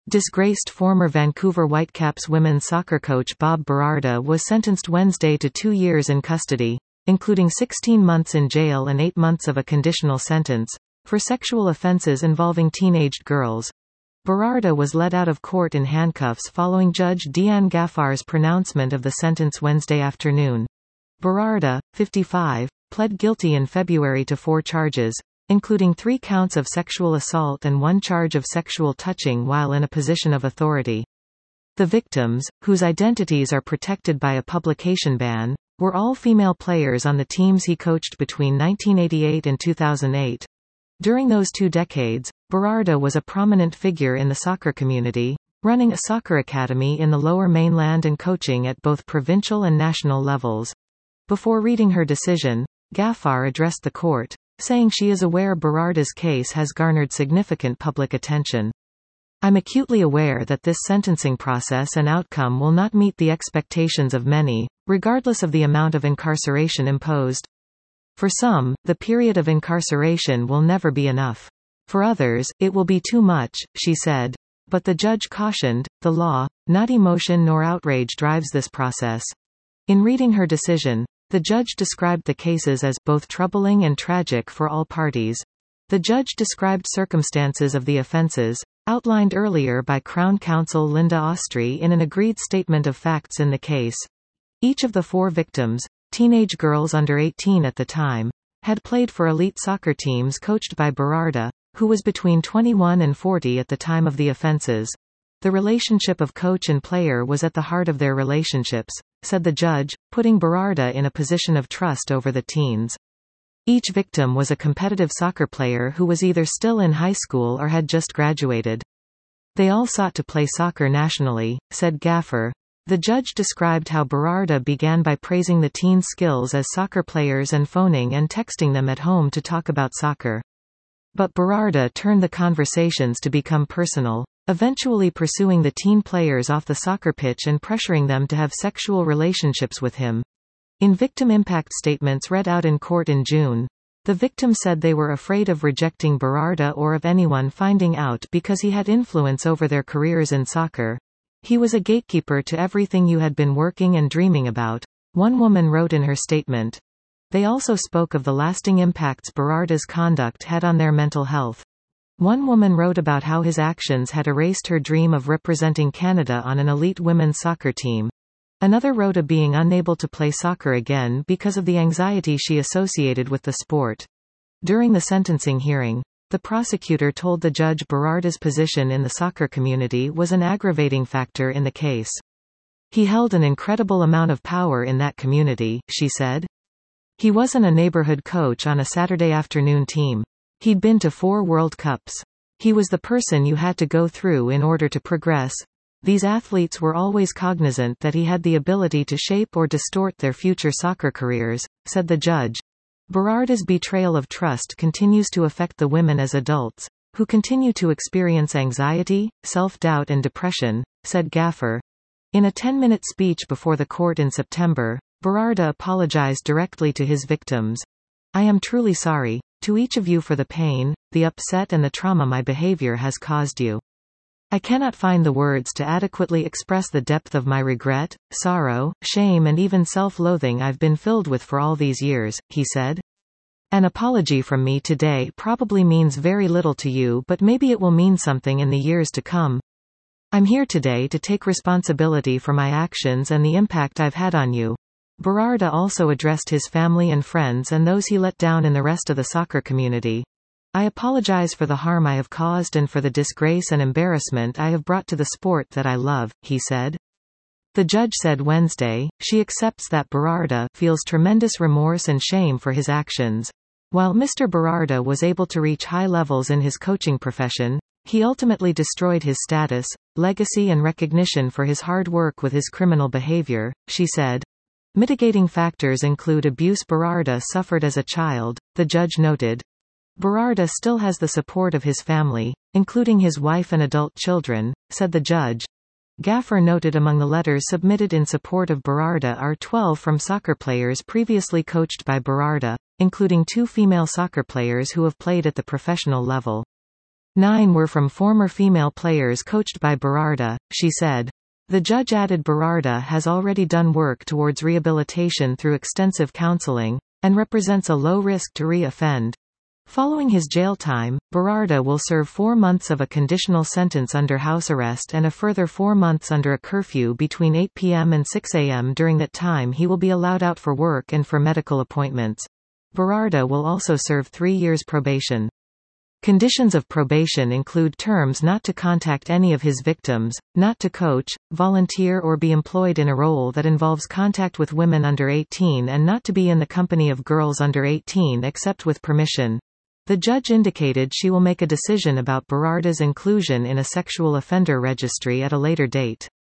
Disgraced former Vancouver Whitecaps women's soccer coach Bob Berardi was sentenced Wednesday to 2 years in custody, including 16 months in jail and 8 months of a conditional sentence, for sexual offences involving teenaged girls. Berardi was led out of court in handcuffs following Judge Deanne Gaffar's pronouncement of the sentence Wednesday afternoon. Berardi, 55, pled guilty in February to 4 charges, including 3 counts of sexual assault and 1 charge of sexual touching while in a position of authority. The victims, whose identities are protected by a publication ban, were all female players on the teams he coached between 1988 and 2008. During those 2 decades, Berardi was a prominent figure in the soccer community, running a soccer academy in the Lower Mainland and coaching at both provincial and national levels. Before reading her decision, Gaffar addressed the court, saying she is aware Berardi's case has garnered significant public attention. I'm acutely aware that this sentencing process and outcome will not meet the expectations of many, regardless of the amount of incarceration imposed. For some, the period of incarceration will never be enough. For others, it will be too much, she said. But the judge cautioned, the law, not emotion nor outrage drives this process. In reading her decision, the judge described the cases as both troubling and tragic for all parties. The judge described circumstances of the offences, outlined earlier by Crown Counsel Linda Ostry in an agreed statement of facts in the case. Each of the 4 victims, teenage girls under 18 at the time, had played for elite soccer teams coached by Berardi, who was between 21 and 40 at the time of the offences. The relationship of coach and player was at the heart of their relationships, said the judge, putting Berardi in a position of trust over the teens. Each victim was a competitive soccer player who was either still in high school or had just graduated. They all sought to play soccer nationally, said Gaffar. The judge described how Berardi began by praising the teens' skills as soccer players and phoning and texting them at home to talk about soccer. But Berardi turned the conversations to become personal, eventually pursuing the teen players off the soccer pitch and pressuring them to have sexual relationships with him. In victim impact statements read out in court in June, the victims said they were afraid of rejecting Berardi or of anyone finding out because he had influence over their careers in soccer. He was a gatekeeper to everything you had been working and dreaming about, one woman wrote in her statement. They also spoke of the lasting impacts Berardi's conduct had on their mental health. One woman wrote about how his actions had erased her dream of representing Canada on an elite women's soccer team. Another wrote of being unable to play soccer again because of the anxiety she associated with the sport. During the sentencing hearing, the prosecutor told the judge Berardi's position in the soccer community was an aggravating factor in the case. He held an incredible amount of power in that community, she said. He wasn't a neighborhood coach on a Saturday afternoon team. He'd been to 4 World Cups. He was the person you had to go through in order to progress. These athletes were always cognizant that he had the ability to shape or distort their future soccer careers, said the judge. Berardi's betrayal of trust continues to affect the women as adults, who continue to experience anxiety, self-doubt and depression, said Gaffar. In a 10-minute speech before the court in September, Berardi apologized directly to his victims. I am truly sorry to each of you for the pain, the upset and the trauma my behavior has caused you. I cannot find the words to adequately express the depth of my regret, sorrow, shame and even self-loathing I've been filled with for all these years, he said. An apology from me today probably means very little to you, but maybe it will mean something in the years to come. I'm here today to take responsibility for my actions and the impact I've had on you. Berardi also addressed his family and friends and those he let down in the rest of the soccer community. I apologize for the harm I have caused and for the disgrace and embarrassment I have brought to the sport that I love, he said. The judge said Wednesday, she accepts that Berardi feels tremendous remorse and shame for his actions. While Mr. Berardi was able to reach high levels in his coaching profession, he ultimately destroyed his status, legacy and recognition for his hard work with his criminal behavior, she said. Mitigating factors include abuse Berardi suffered as a child, the judge noted. Berardi still has the support of his family, including his wife and adult children, said the judge. Gaffar noted among the letters submitted in support of Berardi are 12 from soccer players previously coached by Berardi, including 2 female soccer players who have played at the professional level. 9 were from former female players coached by Berardi, she said. The judge added Berardi has already done work towards rehabilitation through extensive counseling, and represents a low risk to re-offend. Following his jail time, Berardi will serve 4 months of a conditional sentence under house arrest and a further 4 months under a curfew between 8 p.m. and 6 a.m. During that time he will be allowed out for work and for medical appointments. Berardi will also serve 3 years probation. Conditions of probation include terms not to contact any of his victims, not to coach, volunteer or be employed in a role that involves contact with women under 18 and not to be in the company of girls under 18 except with permission. The judge indicated she will make a decision about Berardi's inclusion in a sexual offender registry at a later date.